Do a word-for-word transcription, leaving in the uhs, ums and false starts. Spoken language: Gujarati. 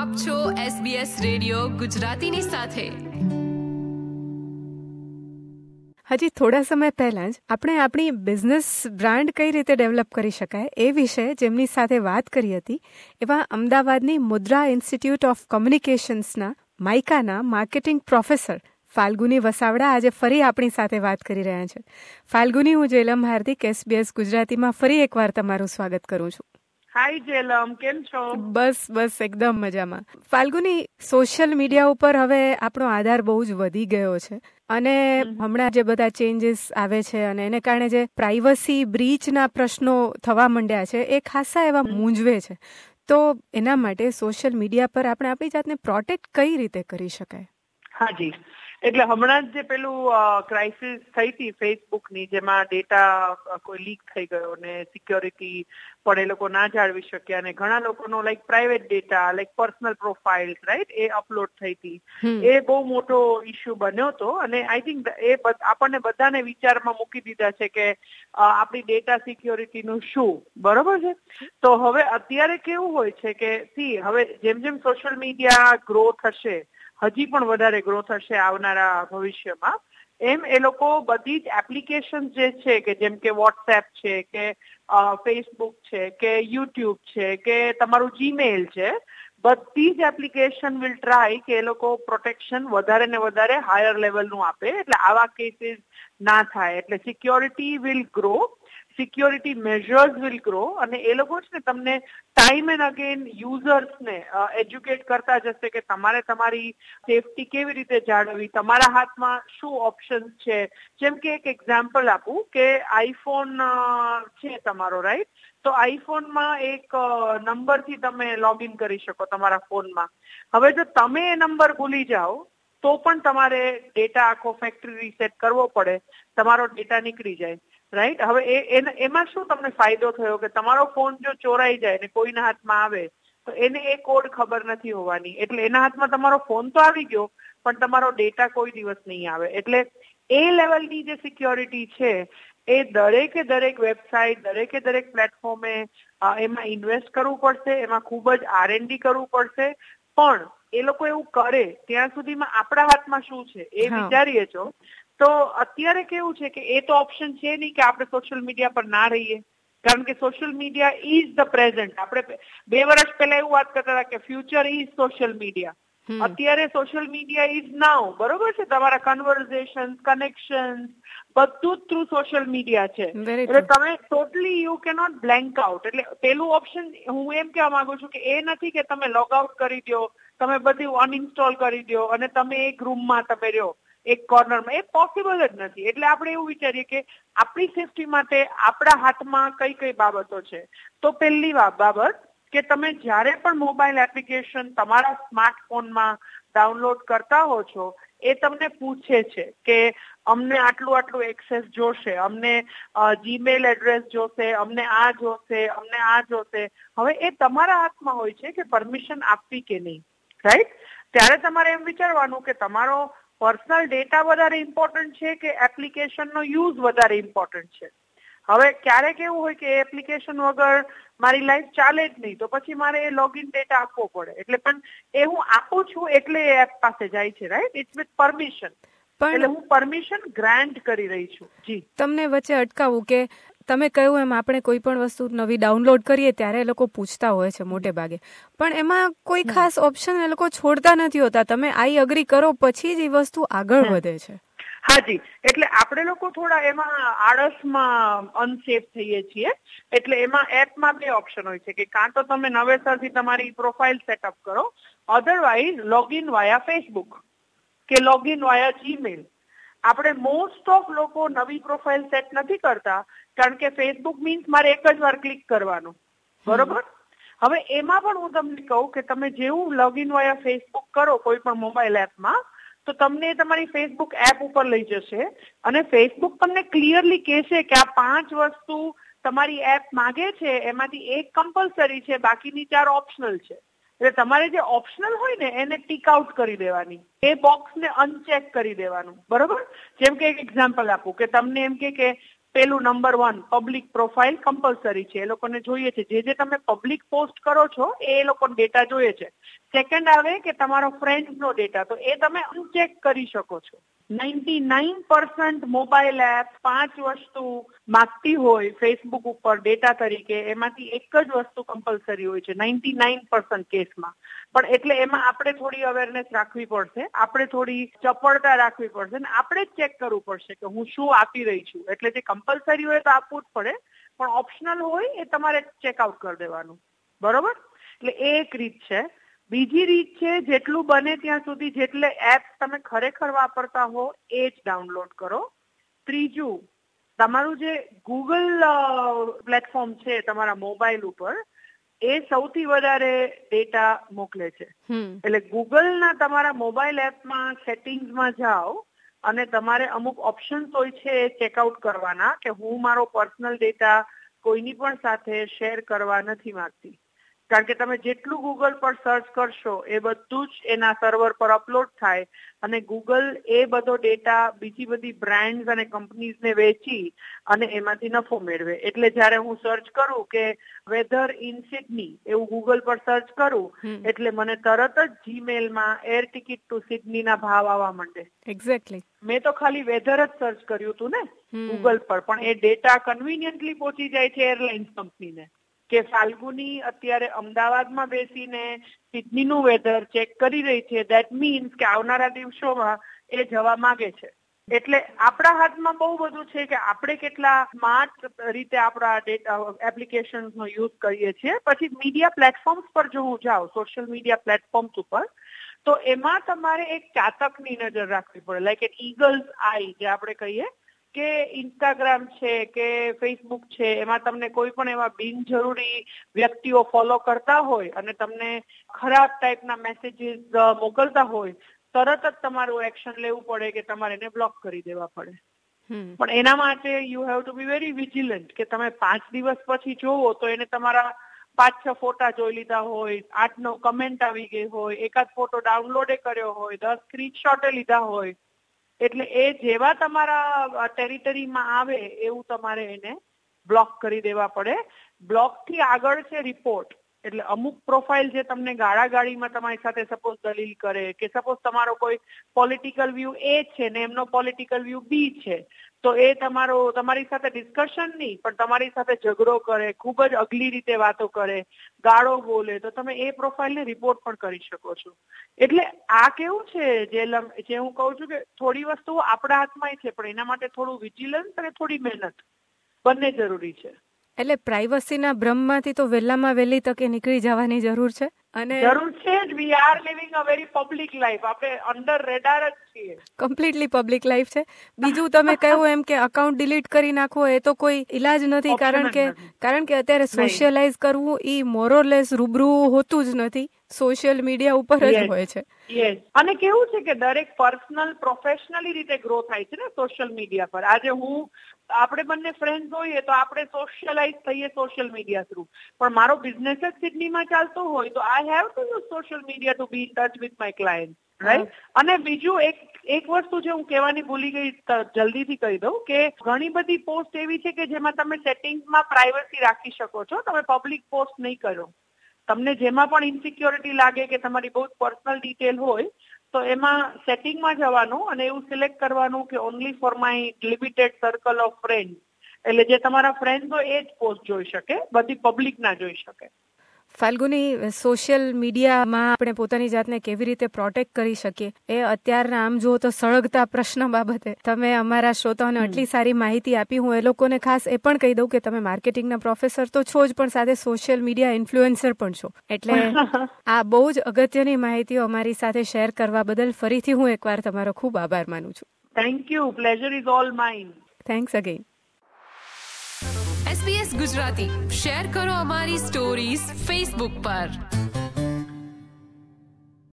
આપ છો એસબીએસ રેડિયો ગુજરાતીની સાથે. હજી થોડા સમય પહેલાં જ આપણે આપણી બિઝનેસ બ્રાન્ડ કઈ રીતે ડેવલપ કરી શકાય એ વિશે જેમની સાથે વાત કરી હતી એવા અમદાવાદની મુદ્રા ઇન્સ્ટિટ્યૂટ ઓફ કોમ્યુનિકેશન્સના માઇકાના માર્કેટિંગ પ્રોફેસર ફાલ્ગુની વસાવડા આજે ફરી આપણી સાથે વાત કરી રહ્યા છે. ફાલ્ગુની, હું જેલમ હાર્દિક એસબીએસ ગુજરાતીમાં ફરી એકવાર તમારું સ્વાગત કરું છું. હાય જેલમ, કેમ છો? બસ બસ એકદમ મજામાં. ફાલ્ગુની, સોશિયલ મીડિયા ઉપર હવે આપણો આધાર બહુ જ વધી ગયો છે અને હમણાં જે બધા ચેન્જીસ આવે છે અને એને કારણે જે પ્રાઇવસી બ્રીચના પ્રશ્નો થવા માંડ્યા છે એ ખાસા એવા મૂંઝવે છે. તો એના માટે સોશિયલ મીડિયા પર આપણે આપણી જાતને પ્રોટેક્ટ કઈ રીતે કરી શકાય? હાજી, એટલે હમણાં જ જે પેલું ક્રાઇસિસ થઈ હતી ફેસબુકની, જેમાં ડેટા કોઈ લીક થઈ ગયો ને સિક્યોરિટી પણ એ લોકો ના જાળવી શક્યા અને ઘણા લોકોનો like private data, like personal profiles, right, એ અપલોડ થઈ હતી. એ બહુ મોટો ઇસ્યુ બન્યો હતો અને આઈ થિંક એ આપણને બધાને વિચારમાં મૂકી દીધા છે કે આપણી ડેટા સિક્યોરિટીનું શું, બરોબર છે? તો હવે અત્યારે કેવું હોય છે કે સી હવે જેમ જેમ સોશિયલ મીડિયા ગ્રો થશે, હજી પણ વધારે ગ્રો થશે આવનારા ભવિષ્યમાં, એમ એ લોકો બધી જ એપ્લિકેશન જે છે કે જેમ કે વોટ્સએપ છે કે ફેસબુક છે કે યુટ્યુબ છે કે તમારું જીમેલ છે, બધી જ એપ્લિકેશન વિલ ટ્રાય કે એ લોકો પ્રોટેક્શન વધારે ને વધારે હાયર લેવલનું આપે, એટલે આવા કેસીસ ના થાય. એટલે security will grow, security measures will grow અને એ લોકો છે ને તમને ટાઈમ એન્ડ અગેન યુઝર્સને એજ્યુકેટ કરતા જશે કે તમારે તમારી સેફટી કેવી રીતે જાળવવી, તમારા હાથમાં શું ઓપ્શન્સ છે. જેમ કે એક એક્ઝામ્પલ આપું કે આઈફોન છે તમારો, રાઈટ, તો આઈફોનમાં એક નંબરથી તમે લોગ ઇન કરી શકો તમારા ફોનમાં. હવે જો તમે એ નંબર ભૂલી જાઓ તો પણ તમારે ડેટા આખો ફેક્ટરી રીસેટ કરવો પડે, તમારો ડેટા નીકળી જાય, રાઈટ. હવે એ એમાં શું તમને ફાયદો થયો કે તમારો ફોન જો ચોરાઈ જાય ને કોઈના હાથમાં આવે તો એને એ કોડ ખબર નથી હોવાની, એટલે એના હાથમાં તમારો ફોન તો આવી ગયો પણ તમારો ડેટા કોઈ દિવસ નહીં આવે. એટલે એ લેવલની જે સિક્યોરિટી છે એ દરેકે દરેક વેબસાઇટ, દરેકે દરેક પ્લેટફોર્મે એમાં ઇન્વેસ્ટ કરવું પડશે, એમાં ખૂબ જ આર એન્ડ ડી કરવું પડશે. પણ એ લોકો એવું કરે ત્યાં સુધીમાં આપણા હાથમાં શું છે એ વિચારીએ છો તો અત્યારે કેવું છે કે એ તો ઓપ્શન છે નહીં કે આપણે સોશિયલ મીડિયા પર ના રહીએ, કારણ કે social media is the present. આપણે બે વર્ષ પહેલા એવું વાત કરતા હતા કે ફ્યુચર ઇઝ સોશિયલ મીડિયા. અત્યારે સોશિયલ મીડિયા ઇઝ નાઉ, બરોબર છે? તમારા કન્વર્ઝેશન, કનેક્શન બધું જ થ્રુ સોશિયલ મીડિયા છે. એટલે તમે totally you cannot blank out. એટલે પેલું ઓપ્શન હું એમ કહેવા માંગુ છું કે એ નથી કે તમે લોગ આઉટ કરી દો, તમે બધું અનઇન્સ્ટોલ કરી દો અને તમે એક રૂમમાં તમે રહ્યો એક કોર્નરમાં, એ પોસિબલ જ નથી. એટલે આપણે એવું વિચારીએ કે આપણી સેફટી માટે આપણા હાથમાં કઈ કઈ બાબતો છે. તો પહેલી બાબત કે તમે જ્યારે પણ મોબાઈલ એપ્લિકેશન તમારા સ્માર્ટફોનમાં ડાઉનલોડ કરતા હો છો એ તમને પૂછે છે કે અમને આટલું આટલું એક્સેસ જોશે, અમને જીમેલ એડ્રેસ જોશે, અમને આ જોશે, અમને આ જોશે. હવે એ તમારા હાથમાં હોય છે કે પરમિશન આપવી કે નહીં, રાઈટ? ત્યારે તમારે એમ વિચારવાનું કે તમારો પર્સનલ ડેટા વધારે ઇમ્પોર્ટન્ટ છે કે એપ્લિકેશનનો યુઝ વધારે ઇમ્પોર્ટન્ટ છે. હવે ક્યારેક એવું હોય કે એપ્લિકેશન વગર મારી લાઈફ ચાલે જ નહીં, તો પછી મારે એ લોગિન ડેટા આપવો પડે. એટલે પણ એ હું આપું છું એટલે એ એપ પાસે જાય છે, રાઈટ? It's with permission. એટલે હું પરમિશન ગ્રાન્ટ કરી રહી છું. જી, તમને વચ્ચે અટકાવું કે તમે કહ્યું એમ આપણે કોઈ પણ વસ્તુ નવી ડાઉનલોડ કરીએ ત્યારે એ લોકો પૂછતા હોય છે મોટે ભાગે, પણ એમાં કોઈ ખાસ ઓપ્શન એ લોકો છોડતા નથી હોતા. તમે આઈ અગ્રી કરો પછી જ એ વસ્તુ આગળ વધે છે. હાજી, એટલે આપણે લોકો થોડા એમાં આળસમાં અનસેફ થઈએ છીએ. એટલે એમાં એપમાં બે ઓપ્શન હોય છે કે કાં તો તમે નવેસરથી તમારી પ્રોફાઇલ સેટઅપ કરો, અધરવાઇઝ લોગિન વાયા ફેસબુક કે લોગિન વાયા જીમેલ. આપણે મોસ્ટ ઓફ લોકો નવી પ્રોફાઇલ સેટ નથી કરતા કારણ કે ફેસબુક મીન્સ મારે એક જ વાર ક્લિક કરવાનું, બરોબર? હવે એમાં પણ હું તમને કહું કે તમે જેવું લોગિન વાયા ફેસબુક કરો કોઈ પણ મોબાઈલ એપમાં તો તમને તમારી ફેસબુક એપ ઉપર લઈ જશે અને ફેસબુક તમને ક્લિયરલી કહેશે કે આ પાંચ વસ્તુ તમારી એપ માગે છે એમાંથી એક કમ્પલસરી છે, બાકીની ચાર ઓપ્શનલ છે. એટલે તમારે જે ઓપ્શનલ હોય ને એને ટીક આઉટ કરી દેવાની, એ બોક્સને અનચેક કરી દેવાનું, બરોબર? જેમ કે એક એક્ઝામ્પલ આપું કે તમને એમ કે પેલું number one, public profile compulsory છે, એ લોકોને જોઈએ છે. જે જે તમે પબ્લિક પોસ્ટ કરો છો એ લોકોને ડેટા જોઈએ છે. સેકન્ડ આવે કે તમારો ફ્રેન્ડ્સનો ડેટા, તો એ તમે અનચેક કરી શકો છો. Ninety nine percent mobile app પાંચ વસ્તુ માંગતી હોય ફેસબુક ઉપર ડેટા તરીકે, એમાંથી એક જ વસ્તુ કમ્પલસરી હોય છે નાઇન્ટી નાઇન પર્સન્ટ કેસમાં. પણ એટલે એમાં આપણે થોડી અવેરનેસ રાખવી પડશે, આપણે થોડી ચપળતા રાખવી પડશે ને આપણે જ ચેક કરવું પડશે કે હું શું આપી રહી છું. એટલે જે કમ્પલસરી હોય તો આપવું જ પડે, પણ ઓપ્શનલ હોય એ તમારે ચેકઆઉટ કરી દેવાનું. બરોબર? એટલે એ એક રીત છે. બીજી રીત છે, જેટલું બને ત્યાં સુધી જેટલે એપ તમે ખરેખર વાપરતા હો એ જ ડાઉનલોડ કરો. ત્રીજું, તમારું જે ગૂગલ પ્લેટફોર્મ છે તમારા મોબાઈલ ઉપર, એ સૌથી વધારે ડેટા મોકલે છે. એટલે ગૂગલના તમારા મોબાઈલ એપમાં સેટિંગ્સમાં જાઓ અને તમારે અમુક ઓપ્શન્સ હોય છે એ ચેકઆઉટ કરવાના કે હું મારો પર્સનલ ડેટા કોઈની પણ સાથે શેર કરવા નથી માંગતી. કારણ કે તમે જેટલું ગૂગલ પર સર્ચ કરશો એ બધું જ એના સર્વર પર અપલોડ થાય અને ગૂગલ એ બધો ડેટા બીજી બધી બ્રાન્ડ્સ અને કંપનીઝને વેચી અને એમાંથી નફો મેળવે. એટલે જ્યારે હું સર્ચ કરું કે વેધર ઇન સિડની એવું ગૂગલ પર સર્ચ કરું એટલે મને તરત જ જીમેલમાં એર ટિકિટ ટુ સિડનીના ભાવ આવવા માંડે. એક્ઝેક્ટલી. મેં તો ખાલી વેધર જ સર્ચ કર્યું હતું ને ગૂગલ પર, પણ એ ડેટા કન્વીનિયન્ટલી પહોંચી જાય છે એરલાઇન્સ કંપનીને કે ફાલ્ગુની અત્યારે અમદાવાદમાં બેસીને સિડનીનું વેધર ચેક કરી રહી છે. દેટ મીન્સ કે આવનારા દિવસોમાં એ જવા માંગે છે. એટલે આપણા હાથમાં બહુ બધું છે કે આપણે કેટલા સ્માર્ટ રીતે આપણા ડેટા એપ્લિકેશન્સનો યુઝ કરીએ છીએ. પછી મીડિયા પ્લેટફોર્મ્સ પર જો હું જાઉં, સોશિયલ મીડિયા પ્લેટફોર્મ્સ ઉપર, તો એમાં તમારે એક ચાતકની નજર રાખવી પડે, લાઈક એન ઈગલ્સ આઈ જે આપણે કહીએ કે ઇન્સ્ટાગ્રામ છે કે ફેસબુક છે, એમાં તમને કોઈ પણ એવા બિનજરૂરી વ્યક્તિઓ ફોલો કરતા હોય અને તમને ખરાબ ટાઈપના મેસેજીસ મોકલતા હોય, તરત જ તમારું એક્શન લેવું પડે કે તમારે એને બ્લોક કરી દેવા પડે. પણ એના માટે you have to be very vigilant કે તમે પાંચ દિવસ પછી જોવો તો એને તમારા પાંચ છ ફોટા જોઈ લીધા હોય, આઠ નવ કમેન્ટ આવી ગઈ હોય, એકાદ ફોટો ડાઉનલોડે કર્યો હોય, દસ સ્ક્રીનશોટે લીધા હોય, એટલે એ જેવા તમારા ટેરિટરીમાં આવે એવું તમારે એને બ્લોક કરી દેવા પડે. બ્લોકથી આગળ છે રિપોર્ટ. એટલે અમુક પ્રોફાઇલ જે તમને ગાળાગાળીમાં તમારી સાથે સપોઝ દલીલ કરે કે સપોઝ તમારો કોઈ પોલિટિકલ વ્યૂ એ છે ને એમનો પોલિટિકલ વ્યૂ બી છે, તો એ તમારો તમારી સાથે ડિસ્કશન નહીં પણ તમારી સાથે ઝઘડો કરે, ખૂબ જ અગલી રીતે વાતો કરે, ગાળો બોલે, તો તમે એ પ્રોફાઇલને રિપોર્ટ પણ કરી શકો છો. એટલે આ કેવું છે જે જે હું કહું છું કે થોડી વસ્તુઓ આપણા હાથમાં છે, પણ એના માટે થોડું વિજિલન્સ અને થોડી મહેનત બંને જરૂરી છે. એટલે પ્રાઇવસીના ભ્રમમાંથી તો વહેલામાં વહેલી તકે નીકળી જવાની જરૂર છે. અને જરૂર છે જ. We are living a very public life. આપણે અંડર રેડાર જ છીએ. કમ્પ્લીટલી પબ્લિક લાઈફ છે. બીજું તમે કહ્યું એમ કે અકાઉન્ટ ડિલીટ કરી નાખવો એ તો કોઈ ઈલાજ નથી, કારણ કે કારણ કે અત્યારે સોશિયલાઇઝ કરવું ઈ મોરલેસ રૂબરૂ હોતું જ નથી, સોશિયલ મીડિયા ઉપર જ હોય છે. યસ. અને કેવું છે કે દરેક પર્સનલ પ્રોફેશનલી રીતે ગ્રો થાય છે ને સોશિયલ મીડિયા પર. આજે હું આપણે બંને ફ્રેન્ડ હોઈએ તો આપણે સોશિયલાઇઝ થઈએ સોશિયલ મીડિયા થ્રુ, પણ મારો બિઝનેસ જ સિડનીમાં ચાલતો હોય તો I have to use social media to be in touch with my client, right? અને બીજું એક એક વસ્તુ જે હું કહેવાની ભૂલી ગઈ, જલ્દીથી કહી દઉં કે ઘણી બધી પોસ્ટ એવી છે કે જેમાં તમે સેટિંગ્સમાં પ્રાઇવસી રાખી શકો છો, તમે પબ્લિક પોસ્ટ નહીં કરો. તમને જેમાં પણ ઇન્સિક્યોરિટી લાગે કે તમારી બહુ પર્સનલ ડિટેલ હોય તો એમાં સેટિંગમાં જવાનું અને એવું સિલેક્ટ કરવાનું કે only for my limited circle of friend. એટલે જે તમારા ફ્રેન્ડ હોય એ જ પોસ્ટ જોઈ શકે, બધી પબ્લિક ના જોઈ શકે. ફાલ્ગુની, સોશિયલ મીડિયામાં આપણે પોતાની જાતને કેવી રીતે પ્રોટેક્ટ કરી શકીએ એ અત્યારના આમ જુઓ તો સળગતા પ્રશ્ન બાબતે તમે અમારા શ્રોતાઓને આટલી સારી માહિતી આપી. હું એ લોકોને ખાસ એ પણ કહી દઉં કે તમે માર્કેટિંગના પ્રોફેસર તો છો જ, પણ સાથે સોશિયલ મીડિયા ઇન્ફ્લુએન્સર પણ છો. એટલે આ બહુ જ અગત્યની માહિતીઓ અમારી સાથે શેર કરવા બદલ ફરીથી હું એકવાર તમારો ખૂબ આભાર માનું છું. Thank you. Pleasure is all mine. Thanks again. SBS Gujarati share કરો અમારી સ્ટોરીઝ ફેસબુક પર.